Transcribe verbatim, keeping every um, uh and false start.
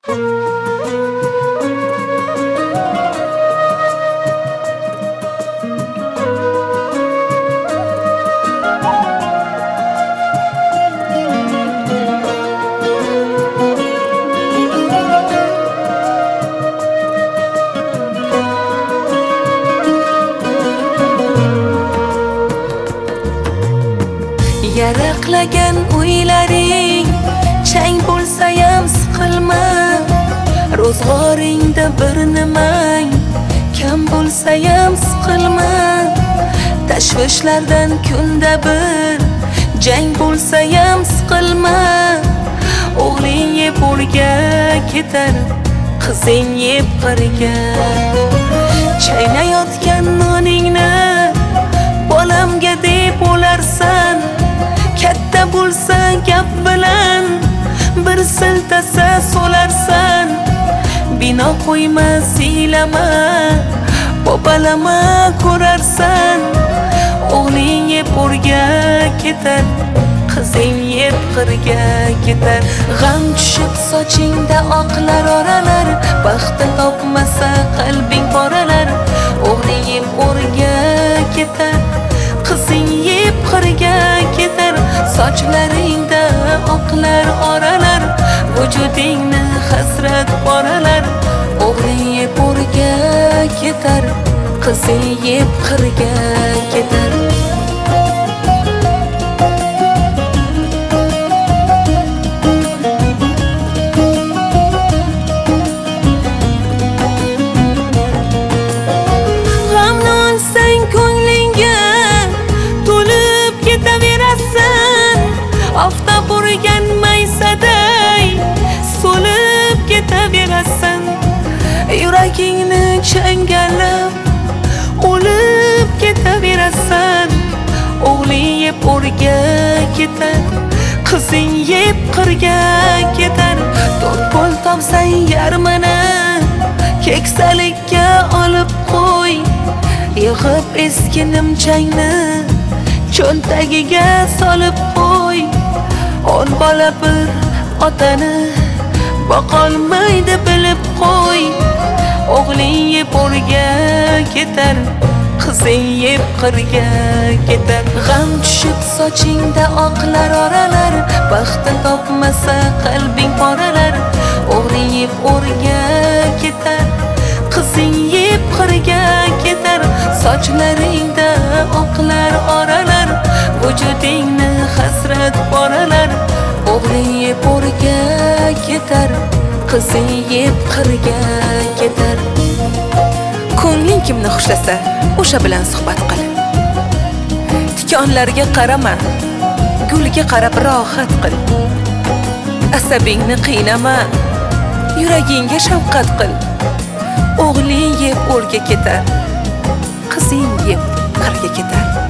Yaraqlagan o'ylaring chang bo'lsa ham siqilma, ro'zg'oringda bir nimang kam bo'lsa ham siqilma, tashvishlardan kunda bir jang bo'lsa ham siqilma. O'g'ling yeb o'rga ketar, qizing yeb qirga. Chaynayotgan noningni bolamga deb o'larsan, katta bo'lsa gap bilan bir siltasa solarsan. Bino qo'yma, siylama, bobalama ko'rarsan. O'g'ling yeb o'rga ketar, qizing yeb qirga ketar. G'am tushib sochingda oqlar oralar, baxti topmasa qalbing poralar. O'g'ling yeb o'rga ketar, qizing yeb qirga ketar. Sochlaringda oqlar oralar, vujudingni hasrat boralar. O'g'ling yeb o'rga ketar, qizing yeb qirga ketar. Oftob urgan maysaday so'lib ketaverasan. Yuragingni changallab o'lib ketaverasan. O'g'ling yeb o'rga ketar, qizing yeb qirga ketar. To'rt pul topsang yarmini keksalikka olib qo'y. Yig'ib eski nimchangni cho'ntagiga solib qo'y. On bola bir otani boqolmaydi bilib qo'y. O'g'ling yeb o'rga ketar, qizing yeb qirga ketar. G'am tushib sochingda oqlar oralar, baxti topmasa qalbing poralar. O'g'ling yeb o'rga ketar, qizing yeb qirga ketar. Sochlaringda oqlar oralar, vujudingni hasrat boralar. O'g'ling yeb o'rga ketar, qizing yeb qirga ketar. Ko'ngling kimni xushlasa, o'sha bilan suhbat qil. Tikonlarga qarama, gulga qarab rohat qil. Asabingni qiynama, yuragingga shafqat qil. O'g'ling yeb o'rga ketar, qizing yeb qirga ketar.